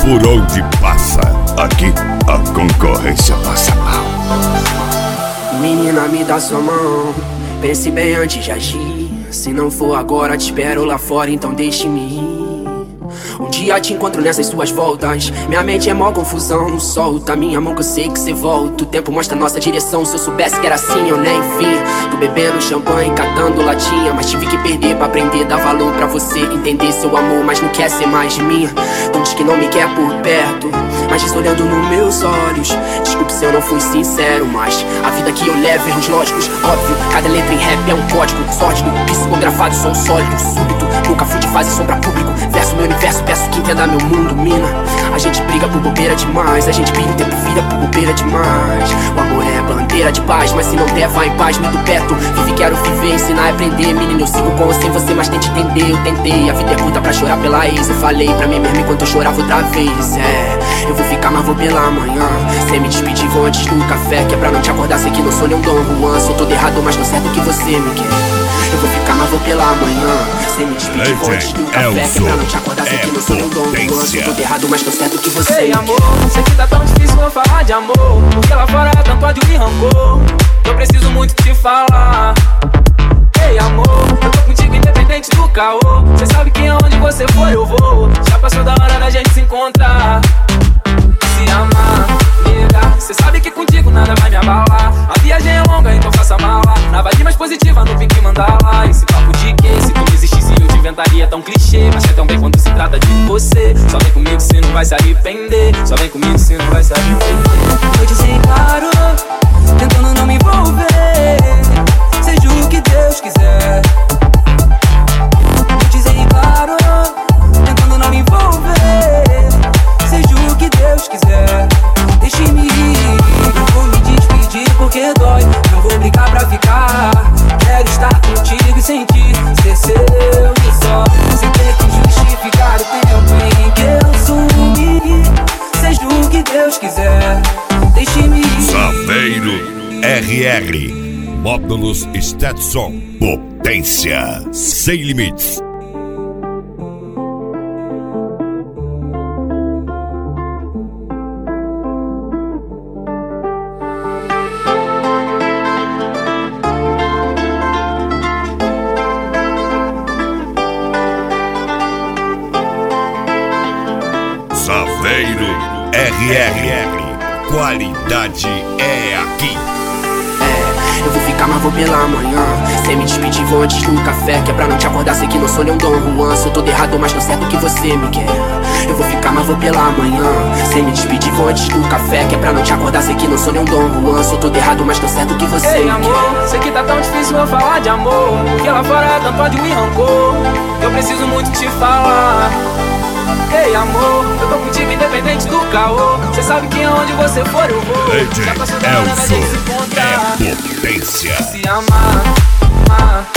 por onde passa. Aqui a concorrência passa mal. Menina, me dá sua mão, pense bem antes de agir. Se não for agora, te espero lá fora, então deixe-me ir. Um dia te encontro nessas suas voltas. Minha mente é mó confusão, não solta minha mão que eu sei que cê volta. O tempo mostra nossa direção, se eu soubesse que era assim eu nem vim. Tô bebendo champanhe, catando latinha, mas tive que perder pra aprender, dar valor pra você entender seu amor, mas não quer ser mais minha. Então diz que não me quer por perto, mas diz olhando nos meus olhos. Desculpe se eu não fui sincero, mas a vida que eu levo, erros lógicos, óbvio. Cada letra em rap é um código sórdido, psicografado, som sólido, súbito. Nunca fui de fase sombra público, verso meu universo, peço que entenda meu mundo, mina. A gente briga por bobeira demais, a gente pira o tempo, vira por bobeira demais. O amor é bandeira de paz, mas se não der, vai em paz, me do perto. Vive, quero viver, ensinar e aprender. Menino, eu sigo com ou sem você, mas tente entender. Eu tentei, a vida é curta pra chorar pela ex. Eu falei pra mim mesmo enquanto eu chorava outra vez. Eu vou ficar, mas vou pela manhã. Sem me despedir, vou antes do café, que é pra não te acordar, sei que não sou nem um Dom Juan. Sou todo errado, mas tô certo que você me quer. Eu vou ficar, mas vou pela manhã. Sem me despedir, vou antes do café, que é pra não te acordar, sei que não sou nem um Dom Juan. Sou todo errado, mas tô certo que você Ei, me amor, quer. sei que tá tão difícil eu falar de amor, porque lá fora tanto ódio e rancor. Eu preciso muito te falar. Ei, amor, eu tô contigo independente do caô. Cê sabe que aonde você for eu vou. Já passou da hora da gente se encontrar, se amar, nega. Cê sabe que contigo nada vai me abalar. A viagem é longa, então faça mala. Na vibe mais positiva, no pique mandala. Esse papo de quê? Se tu não existisse eu te inventaria tão clichê. Mas é tão bem quando se trata de você. Só vem comigo, cê não vai se arrepender. Só vem comigo, cê não vai se arrepender. Vou dizer claro, tentando não me envolver. Seja o que Deus quiser. Vou dizer claro, tentando não me envolver. Seja o que Deus quiser. Deixe-me ir, não vou me despedir porque dói. Não vou brigar pra ficar. Quero estar contigo e sentir ser seu e só. Sem ter que justificar o tempo em que eu sumi. Seja o que Deus quiser. Deixe-me ir. Saveiro RR Módulos Stetson, potência sem limites. Saveiro RR, qualidade é aqui. Eu vou ficar, mas vou pela manhã. Sem me despedir, vou antes do café, que é pra não te acordar, sei que não sou nem um Dom Juan. Sou todo errado, mas tô certo que você me quer. Eu vou ficar, mas vou pela manhã. Sem me despedir, vou antes do café, que é pra não te acordar, sei que não sou nem um Dom Juan. Sou todo errado, mas tô certo que você Ei, me amor, quer. sei que tá tão difícil eu falar de amor, porque lá fora tanto ódio e rancor. Eu preciso muito te falar. Ei, amor, eu tô contigo independente do caô. Cê sabe que aonde você for eu vou. Legend Já passou da hora da gente se Elson encontrar, é potência. se amar, amar.